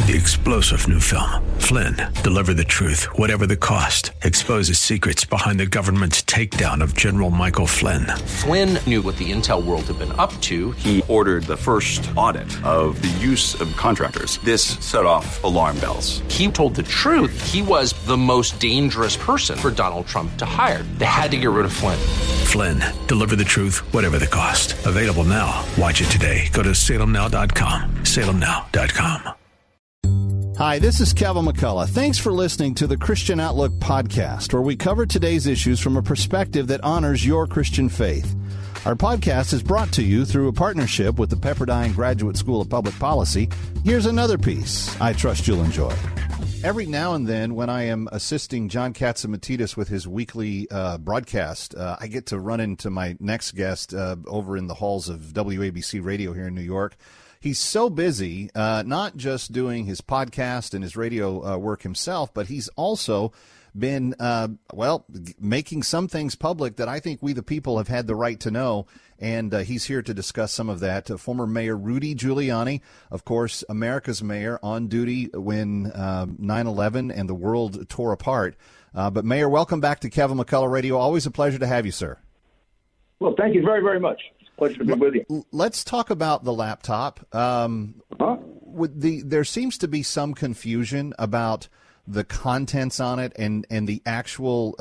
The explosive new film, Flynn, deliver the truth, whatever the cost, exposes secrets behind the government's takedown of General Michael Flynn. Flynn knew what the intel world had been up to. He ordered the first audit of the use of contractors. This set off alarm bells. He told the truth. He was the most dangerous person for Donald Trump to hire. They had to get rid of Flynn. Flynn, deliver the truth, whatever the cost. Available now. Watch it today. Go to salemnow.com. salemnow.com. Hi, this is Kevin McCullough. Thanks for listening to the Christian Outlook podcast, where we cover today's issues from a perspective that honors your Christian faith. Our podcast is brought to you through a partnership with the Pepperdine Graduate School of Public Policy. Here's another piece I trust you'll enjoy. Every now and then, when I am assisting John Catsimatidis with his weekly broadcast, I get to run into my next guest over in the halls of WABC Radio here in New York. He's so busy, not just doing his podcast and his radio work himself, but he's also been, making some things public that I think we the people have had the right to know, and he's here to discuss some of that. Former Mayor Rudy Giuliani, of course, America's mayor, on duty when 9/11 and the world tore apart. But Mayor, welcome back to Kevin McCullough Radio. Always a pleasure to have you, sir. Well, thank you very, very much. Pleasure to be with you. Let's talk about the laptop. There seems to be some confusion about the contents on it and the actual,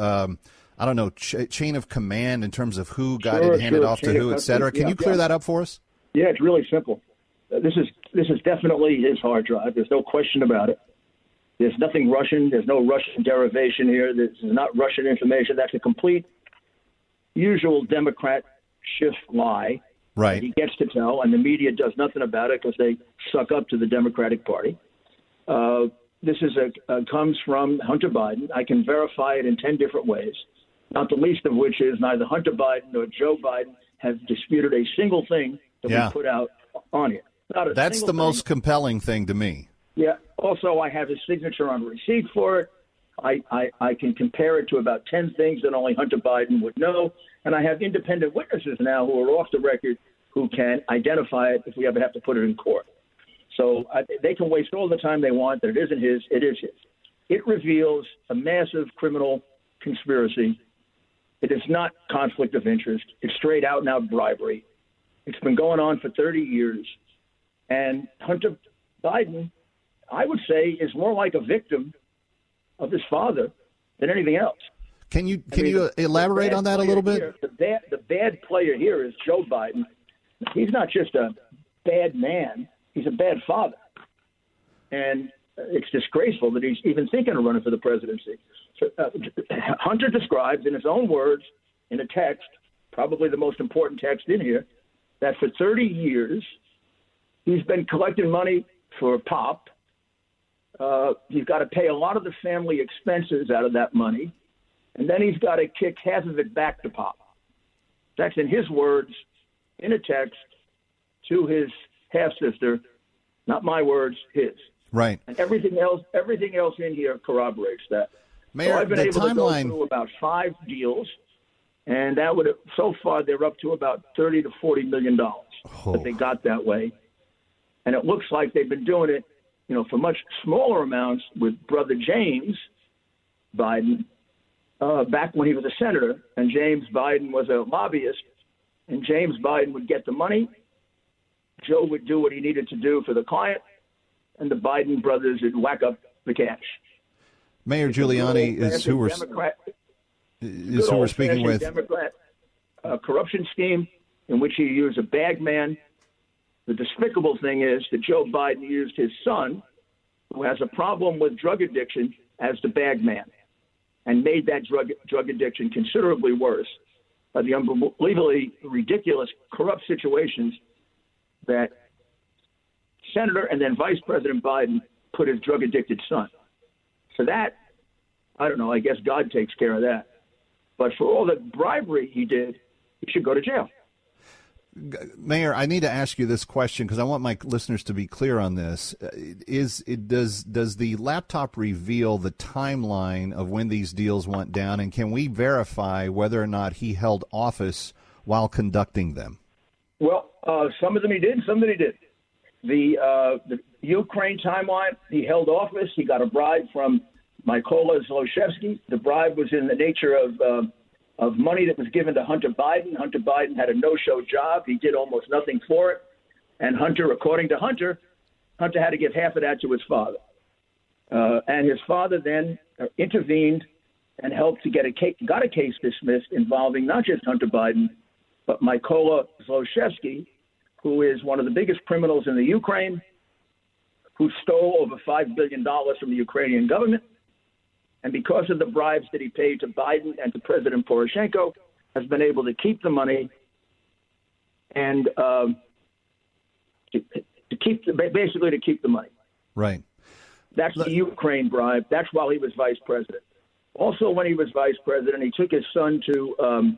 chain of command in terms of who got it handed off to who, et cetera. Can you clear that up for us? Yeah, it's really simple. This is definitely his hard drive. There's no question about it. There's nothing Russian. There's no Russian derivation here. This is not Russian information. That's a complete, usual Democrat shift lie right. He gets to tell, and the media does nothing about it because they suck up to the Democratic Party. This comes from Hunter Biden. I can verify it in 10 different ways, not the least of which is neither Hunter Biden nor Joe Biden have disputed a single thing that we put out on it. That's the most compelling thing to me. Yeah. Also, I have his signature on a receipt for it. I can compare it to about 10 things that only Hunter Biden would know. And I have independent witnesses now who are off the record who can identify it if we ever have to put it in court. So they can waste all the time they want, that it isn't his, it is his. It reveals a massive criminal conspiracy. It is not conflict of interest. It's straight out and out bribery. It's been going on for 30 years. And Hunter Biden, I would say, is more like a victim of his father than anything else. Can you elaborate on that a little bit? Here, the bad player here is Joe Biden. He's not just a bad man. He's a bad father. And it's disgraceful that he's even thinking of running for the presidency. So, Hunter describes in his own words in a text, probably the most important text in here, that for 30 years he's been collecting money for Pop. He's got to pay a lot of the family expenses out of that money. And then he's got to kick half of it back to Pop. That's in his words, in a text, to his half-sister, not my words, his. Right. And everything else in here corroborates that. Mayor, so I've been able to go through about 5 deals, and that would so far they're up to about $30 to $40 million that they got that way. And it looks like they've been doing it, for much smaller amounts with brother James Biden, back when he was a senator, and James Biden was a lobbyist, and James Biden would get the money. Joe would do what he needed to do for the client, and the Biden brothers would whack up the cash. Mayor Giuliani is who we're speaking with. Democrat corruption scheme in which he used a bag man. The despicable thing is that Joe Biden used his son, who has a problem with drug addiction, as the bag man, and made that drug addiction considerably worse by the unbelievably ridiculous, corrupt situations that Senator and then Vice President Biden put his drug-addicted son. So that, I don't know, I guess God takes care of that. But for all the bribery he did, he should go to jail. Mayor, I need to ask you this question because I want my listeners to be clear on this. Does the laptop reveal the timeline of when these deals went down, and can we verify whether or not he held office while conducting them? Well, some of them he did, some that he didn't. Ukraine timeline, he held office. He got a bribe from Mykola Zlochevsky. The bribe was in the nature of money that was given to Hunter Biden. Hunter Biden had a no-show job. He did almost nothing for it. And Hunter, according to Hunter had to give half of that to his father. And his father then intervened and helped to got a case dismissed involving not just Hunter Biden, but Mykola Zlochevsky, who is one of the biggest criminals in the Ukraine, who stole over $5 billion from the Ukrainian government. And because of the bribes that he paid to Biden and to President Poroshenko, has been able to keep the money and basically to keep the money. Right. That's the Ukraine bribe. That's while he was vice president. Also, when he was vice president, he took his son to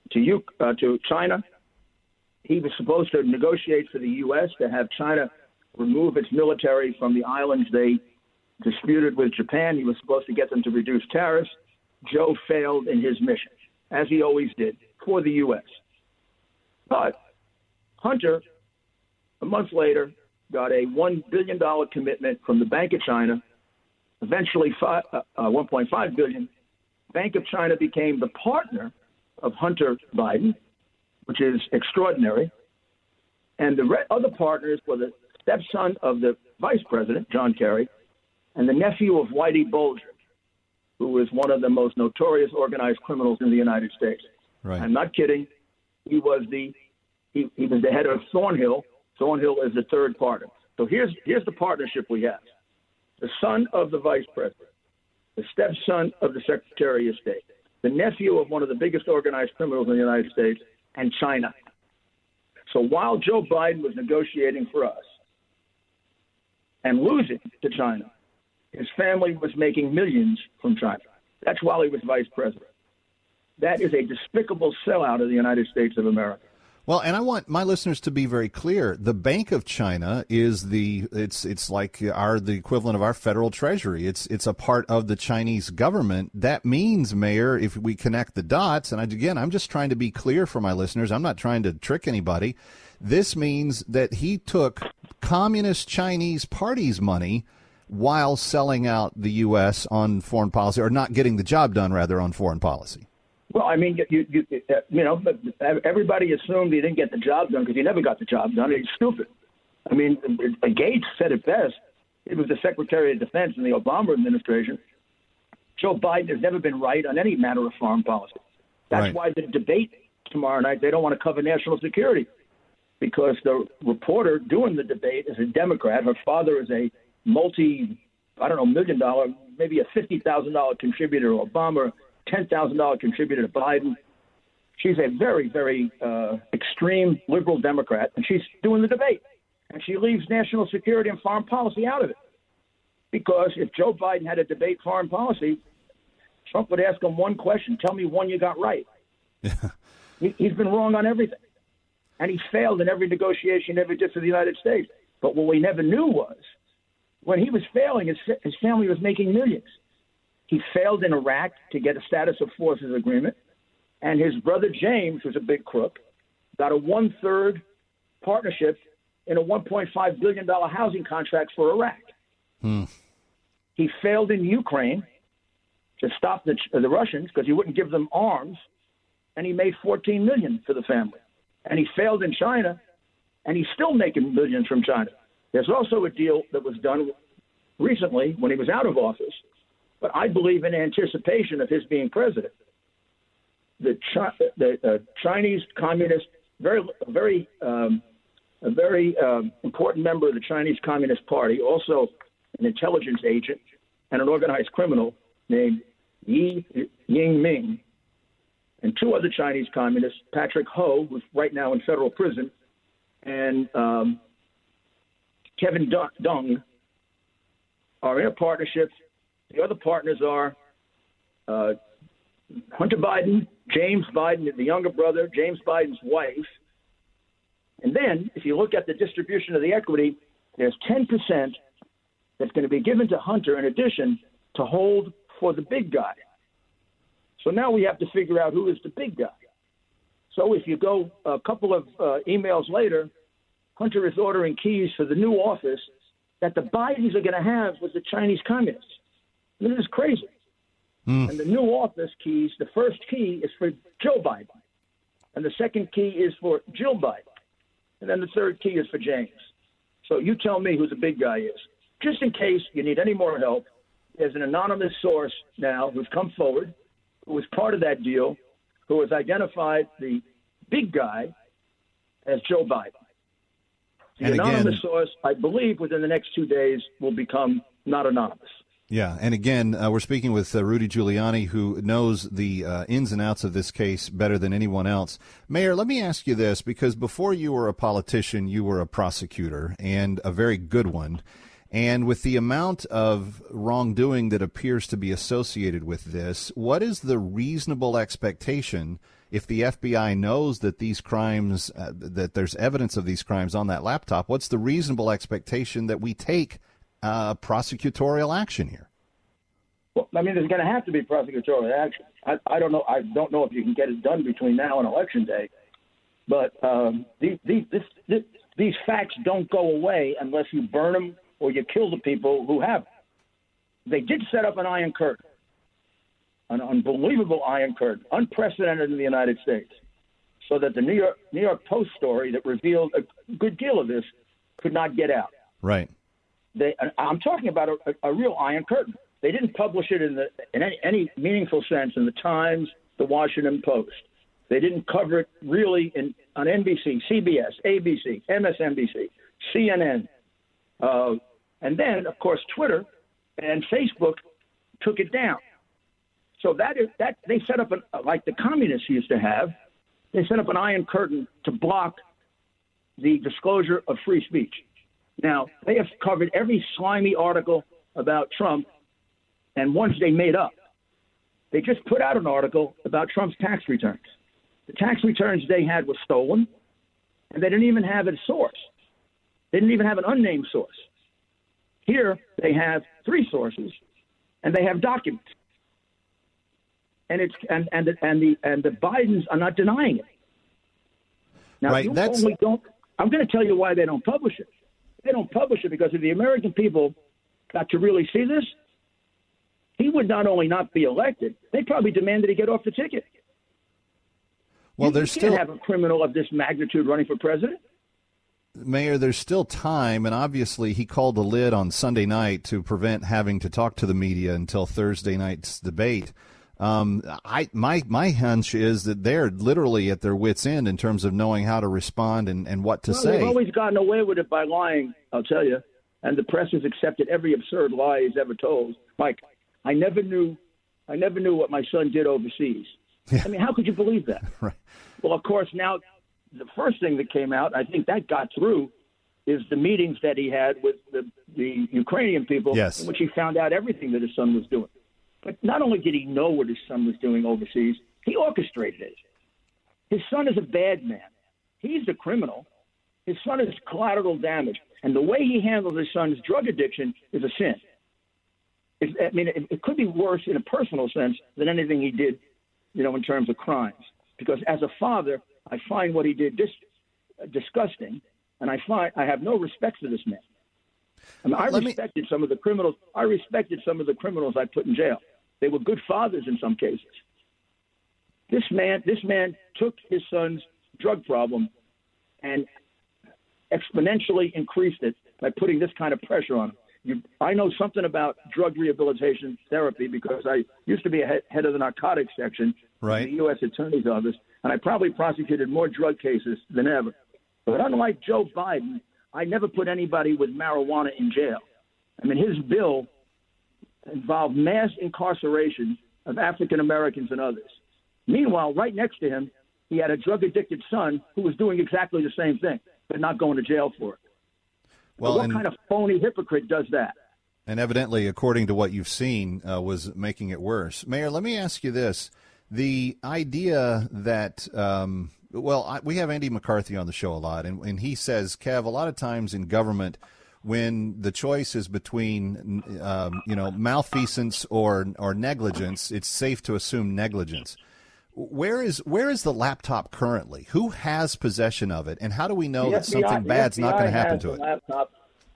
China. He was supposed to negotiate for the U.S. to have China remove its military from the islands they disputed with Japan. He was supposed to get them to reduce tariffs. Joe failed in his mission, as he always did, for the U.S. But Hunter, a month later, got a $1 billion commitment from the Bank of China, eventually $1.5 billion. Bank of China became the partner of Hunter Biden, which is extraordinary. And the other partners were the stepson of the vice president, John Kerry, and the nephew of Whitey Bulger, who is one of the most notorious organized criminals in the United States. Right. I'm not kidding. He was the head of Thornhill. Thornhill is the third partner. So here's the partnership we have. The son of the vice president, the stepson of the Secretary of State, the nephew of one of the biggest organized criminals in the United States, and China. So while Joe Biden was negotiating for us and losing to China, his family was making millions from China. That's while he was vice president. That is a despicable sellout of the United States of America. Well, and I want my listeners to be very clear. The Bank of China is it's like the equivalent of our federal treasury. It's a part of the Chinese government. That means, Mayor, if we connect the dots, and again, I'm just trying to be clear for my listeners. I'm not trying to trick anybody. This means that he took Communist Chinese Party's money while selling out the U.S. on foreign policy, or not getting the job done, rather, on foreign policy. Well, I mean, but everybody assumed he didn't get the job done because he never got the job done. He's stupid. I mean, Gates said it best. He was the Secretary of Defense in the Obama administration. Joe Biden has never been right on any matter of foreign policy. That's right. Why the debate tomorrow night, they don't want to cover national security, because the reporter doing the debate is a Democrat. Her father is a $1 million, maybe a $50,000 contributor to Obama, $10,000 contributor to Biden. She's a very, very extreme liberal Democrat, and she's doing the debate. And she leaves national security and foreign policy out of it. Because if Joe Biden had to debate foreign policy, Trump would ask him one question: tell me one you got right. He's been wrong on everything. And he failed in every negotiation he ever did for the United States. But what we never knew was, when he was failing, his family was making millions. He failed in Iraq to get a status of forces agreement. And his brother James, who's a big crook, got a 1/3 partnership in a $1.5 billion housing contract for Iraq. He failed in Ukraine to stop the Russians because he wouldn't give them arms, and he made $14 million for the family. And he failed in China, and he's still making millions from China. There's also a deal that was done recently when he was out of office, but I believe in anticipation of his being president. The Chinese Communist, a very important member of the Chinese Communist Party, also an intelligence agent and an organized criminal named Yi Yingming, and two other Chinese communists, Patrick Ho, who's right now in federal prison, and Kevin Deng, are in a partnership. The other partners are Hunter Biden, James Biden, the younger brother, James Biden's wife. And then, if you look at the distribution of the equity, there's 10% that's going to be given to Hunter in addition to hold for the big guy. So now we have to figure out who is the big guy. So if you go a couple of emails later, Hunter is ordering keys for the new office that the Bidens are going to have with the Chinese communists. This is crazy. And the new office keys, the first key is for Joe Biden, and the second key is for Jill Biden, and then the third key is for James. So you tell me who the big guy is. Just in case you need any more help, there's an anonymous source now who's come forward, who was part of that deal, who has identified the big guy as Joe Biden. The anonymous source, I believe, within the next 2 days will become not anonymous. Yeah, and again, we're speaking with Rudy Giuliani, who knows the ins and outs of this case better than anyone else. Mayor, let me ask you this, because before you were a politician, you were a prosecutor, and a very good one. And with the amount of wrongdoing that appears to be associated with this, what is the reasonable expectation if the FBI knows that these crimes, that there's evidence of these crimes on that laptop? What's the reasonable expectation that we take prosecutorial action here? Well, I mean, there's going to have to be prosecutorial action. I don't know. I don't know if you can get it done between now and Election Day, but these facts don't go away unless you burn them or you kill the people who have them. They did set up an iron curtain, an unbelievable iron curtain, unprecedented in the United States, so that the New York Post story that revealed a good deal of this could not get out. Right. I'm talking about a real iron curtain. They didn't publish it in any meaningful sense in the Times, the Washington Post. They didn't cover it really on NBC, CBS, ABC, MSNBC, CNN. And then, of course, Twitter and Facebook took it down. So that they set up, like the communists used to have, they set up an iron curtain to block the disclosure of free speech. Now, they have covered every slimy article about Trump, and ones they made up. They just put out an article about Trump's tax returns. The tax returns they had were stolen, and they didn't even have a source. They didn't even have an unnamed source. Here, they have three sources, and they have documents. And the Bidens are not denying it. Now, right, I'm going to tell you why they don't publish it. They don't publish it because if the American people got to really see this, he would not only not be elected, they'd probably demand that he get off the ticket. Well, you can't have a criminal of this magnitude running for president. Mayor, there's still time, and obviously he called the lid on Sunday night to prevent having to talk to the media until Thursday night's debate. My hunch is that they're literally at their wits' end in terms of knowing how to respond and what to say. They've always gotten away with it by lying, I'll tell you, and the press has accepted every absurd lie he's ever told. Mike, I never knew what my son did overseas. Yeah. I mean, how could you believe that? Right. Well, of course, now the first thing that came out, I think that got through, is the meetings that he had with the Ukrainian people, yes, in which he found out everything that his son was doing. But not only did he know what his son was doing overseas, he orchestrated it. His son is a bad man. He's the criminal. His son is collateral damage. And the way he handled his son's drug addiction is a sin. It could be worse in a personal sense than anything he did, in terms of crimes. Because as a father, I find what he did disgusting, and I have no respect for this man. I respected some of the criminals. I respected some of the criminals I put in jail. They were good fathers in some cases. This man took his son's drug problem and exponentially increased it by putting this kind of pressure on him. I know something about drug rehabilitation therapy because I used to be a head of the narcotics section right. in the U.S. Attorney's Office, and I probably prosecuted more drug cases than ever. But unlike Joe Biden, I never put anybody with marijuana in jail. I mean, his bill involved mass incarceration of African Americans and others. Meanwhile, right next to him, he had a drug-addicted son who was doing exactly the same thing, but not going to jail for it. Well, what kind of phony hypocrite does that? And evidently, according to what you've seen, was making it worse. Mayor, let me ask you this. The idea that we have Andy McCarthy on the show a lot, and he says, Kev, a lot of times in government, when the choice is between, malfeasance or negligence, it's safe to assume negligence. Where is the laptop currently? Who has possession of it, and how do we know that something bad's not going to happen to it? Laptop.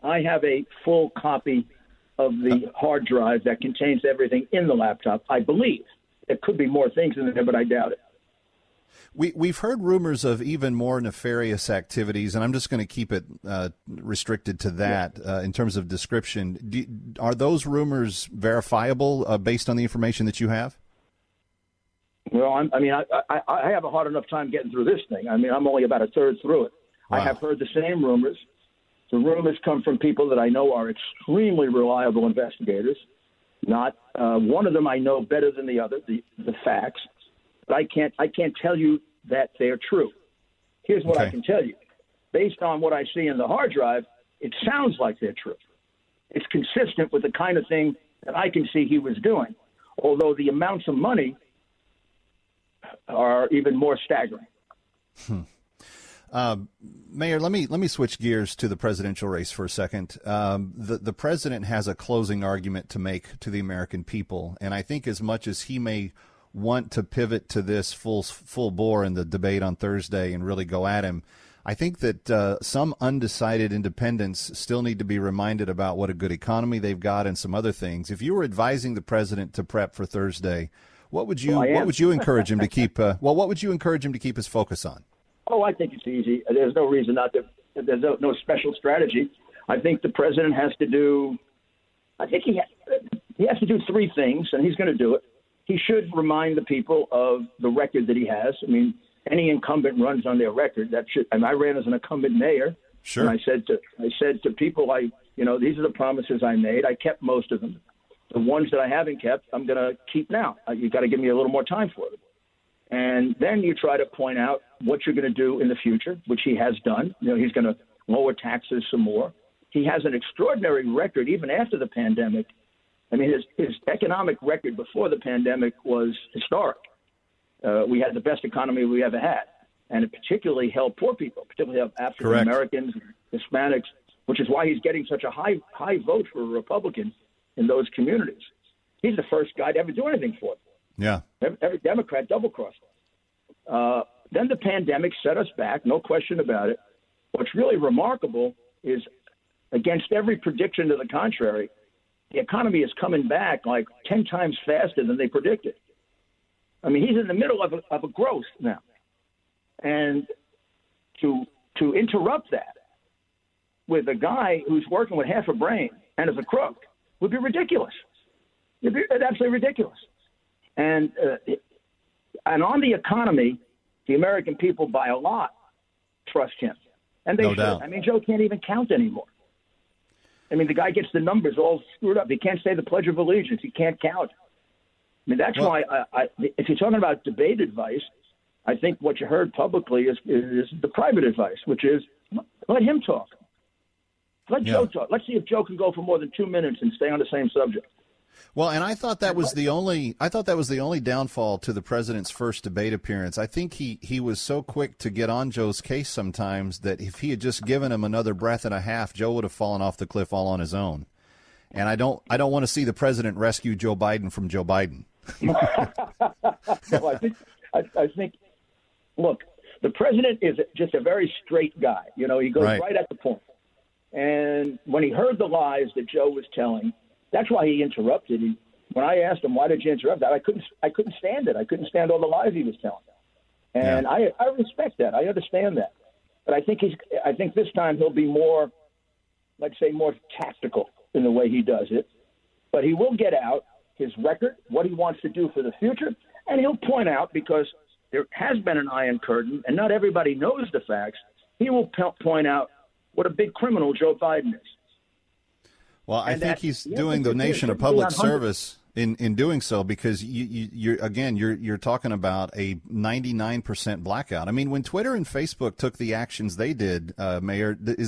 I have a full copy of the hard drive that contains everything in the laptop, I believe. There could be more things in there, but I doubt it. We've heard rumors of even more nefarious activities, and I'm just going to keep it restricted to that in terms of description. Are those rumors verifiable based on the information that you have? Well, I have a hard enough time getting through this thing. I mean, I'm only about a third through it. Wow. I have heard the same rumors. The rumors come from people that I know are extremely reliable investigators. Not one of them I know better than the other, the facts. But I can't tell you that they're true. Here's what I can tell you. Based on what I see in the hard drive, it sounds like they're true. It's consistent with the kind of thing that I can see he was doing, although the amounts of money are even more staggering. Mayor, let me switch gears to the presidential race for a second. The president has a closing argument to make to the American people, and I think as much as he may want to pivot to this full bore in the debate on Thursday and really go at him, I think that some undecided independents still need to be reminded about what a good economy they've got and some other things. If you were advising the president to prep for Thursday, what would you encourage him to keep? What would you encourage him to keep his focus on? Oh, I think it's easy. There's no reason not to. There's no special strategy. I think the president has to do. I think he has to do three things, and he's going to do it. He should remind the people of the record that he has. I mean, any incumbent runs on their record. And I ran as an incumbent mayor. Sure. And I said to people, these are the promises I made. I kept most of them. The ones that I haven't kept, I'm going to keep now. You got to give me a little more time for it. And then you try to point out what you're going to do in the future, which he has done. He's going to lower taxes some more. He has an extraordinary record even after the pandemic. I mean, his economic record before the pandemic was historic. We had the best economy we ever had, and it particularly helped poor people, particularly helped African Americans, Hispanics, which is why he's getting such a high vote for a Republican in those communities. He's the first guy to ever do anything for them. Yeah. Every Democrat double-crossed him. Then the pandemic set us back, no question about it. What's really remarkable is, against every prediction to the contrary, the economy is coming back like 10 times faster than they predicted. I mean, he's in the middle of a growth now. And to interrupt that with a guy who's working with half a brain and is a crook would be ridiculous. It'd be absolutely ridiculous. And on the economy, the American people, by a lot, trust him. And they should. I mean, Joe can't even count anymore. I mean, the guy gets the numbers all screwed up. He can't say the Pledge of Allegiance. He can't count. I mean, that's why if you're talking about debate advice, I think what you heard publicly is the private advice, which is let him talk. Let Joe talk. Let's see if Joe can go for more than 2 minutes and stay on the same subject. Well, and I thought that was the only downfall to the president's first debate appearance. I think he was so quick to get on Joe's case sometimes that if he had just given him another breath and a half, Joe would have fallen off the cliff all on his own. And I don't want to see the president rescue Joe Biden from Joe Biden. Well, I think, look, the president is just a very straight guy. He goes right at the point. And when he heard the lies that Joe was telling, that's why he interrupted. When I asked him, why did you interrupt that? I couldn't stand it. I couldn't stand all the lies he was telling. And I respect that. I understand that. But I think this time he'll be more, let's say, more tactical in the way he does it. But he will get out his record, what he wants to do for the future, and he'll point out, because there has been an iron curtain and not everybody knows the facts, he will point out what a big criminal Joe Biden is. Well, I think he's doing the nation a public service in doing so, because you're talking about a 99% blackout. I mean, when Twitter and Facebook took the actions they did, Mayor, does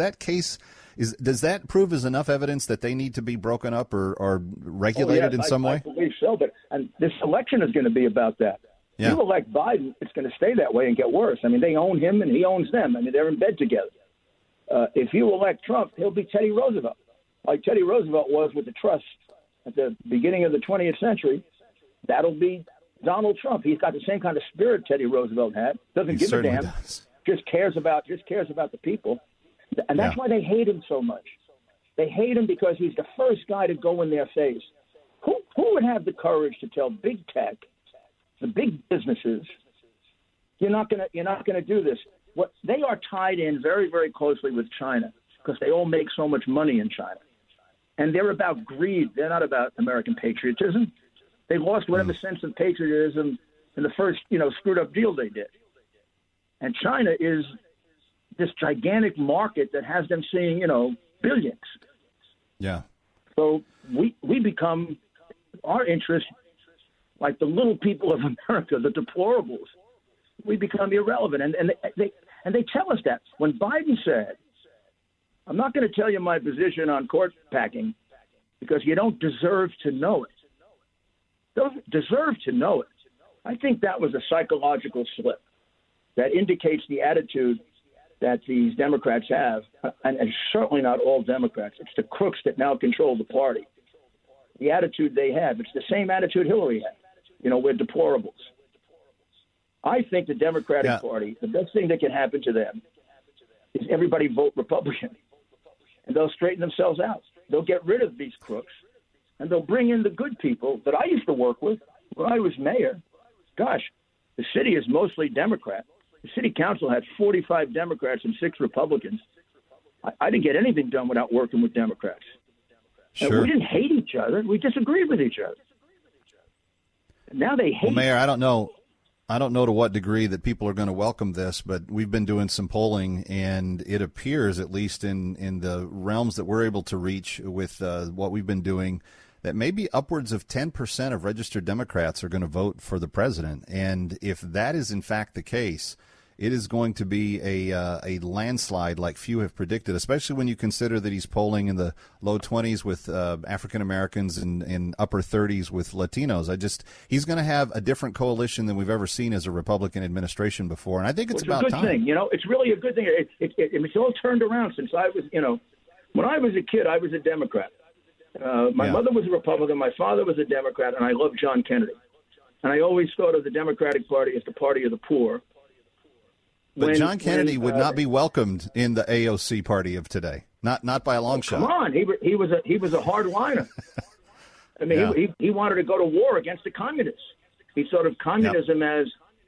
that prove as enough evidence that they need to be broken up or regulated in some way? I believe so, and this election is going to be about that. Yeah. If you elect Biden, it's going to stay that way and get worse. I mean, they own him and he owns them. I mean, they're in bed together. If you elect Trump, he'll be Teddy Roosevelt, like Teddy Roosevelt was with the trust at the beginning of the 20th century. That'll be Donald Trump. He's got the same kind of spirit Teddy Roosevelt had. Doesn't give a damn. Just cares about the people. And that's why they hate him so much. They hate him because he's the first guy to go in their face. Who would have the courage to tell big tech, the big businesses, you're not gonna do this? What they are tied in very, very closely with China because they all make so much money in China, and they're about greed. They're not about American patriotism. They lost whatever sense of patriotism in the first, screwed up deal they did. And China is this gigantic market that has them seeing, billions. Yeah. So we become, our interest, like the little people of America, the deplorables, we become irrelevant. And they tell us that. When Biden said, I'm not going to tell you my position on court packing because you don't deserve to know it. Don't deserve to know it. I think that was a psychological slip that indicates the attitude that these Democrats have, and certainly not all Democrats. It's the crooks that now control the party. The attitude they have, it's the same attitude Hillary had. We're deplorables. I think the Democratic Party, the best thing that can happen to them is everybody vote Republican, and they'll straighten themselves out. They'll get rid of these crooks, and they'll bring in the good people that I used to work with when I was mayor. Gosh, the city is mostly Democrat. The city council had 45 Democrats and 6 Republicans. I didn't get anything done without working with Democrats. Sure. We didn't hate each other. We disagreed with each other. Now they hate. Well, Mayor, I don't know to what degree that people are going to welcome this, but we've been doing some polling, and it appears, at least in the realms that we're able to reach with what we've been doing, that maybe upwards of 10% of registered Democrats are going to vote for the president. And if that is in fact the case, it is going to be a landslide like few have predicted, especially when you consider that he's polling in the low 20s with African Americans and in upper 30s with Latinos. He's going to have a different coalition than we've ever seen as a Republican administration before, and I think it's about time. It's a good thing. It's really a good thing. It's all turned around since I was, when I was a kid, I was a Democrat. My mother was a Republican, my father was a Democrat, and I loved John Kennedy. And I always thought of the Democratic Party as the party of the poor. But John Kennedy would not be welcomed in the AOC party of today. Not by a long shot. Come on, he was a hardliner. I mean, he wanted to go to war against the communists. He thought of communism as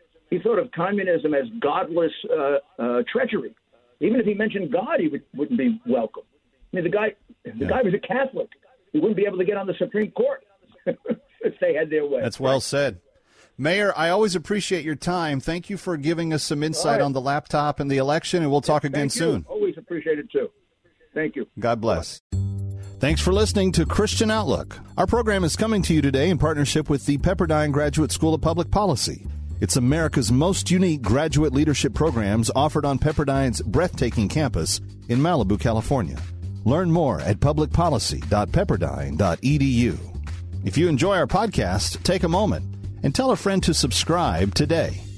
godless treachery. Even if he mentioned God, he wouldn't be welcome. I mean, the guy was a Catholic. He wouldn't be able to get on the Supreme Court if they had their way. That's well said. Mayor, I always appreciate your time. Thank you for giving us some insight on the laptop and the election, and we'll talk again soon. Always appreciate it, too. Thank you. God bless. Thanks for listening to Christian Outlook. Our program is coming to you today in partnership with the Pepperdine Graduate School of Public Policy. It's America's most unique graduate leadership programs offered on Pepperdine's breathtaking campus in Malibu, California. Learn more at publicpolicy.pepperdine.edu. If you enjoy our podcast, take a moment and tell a friend to subscribe today.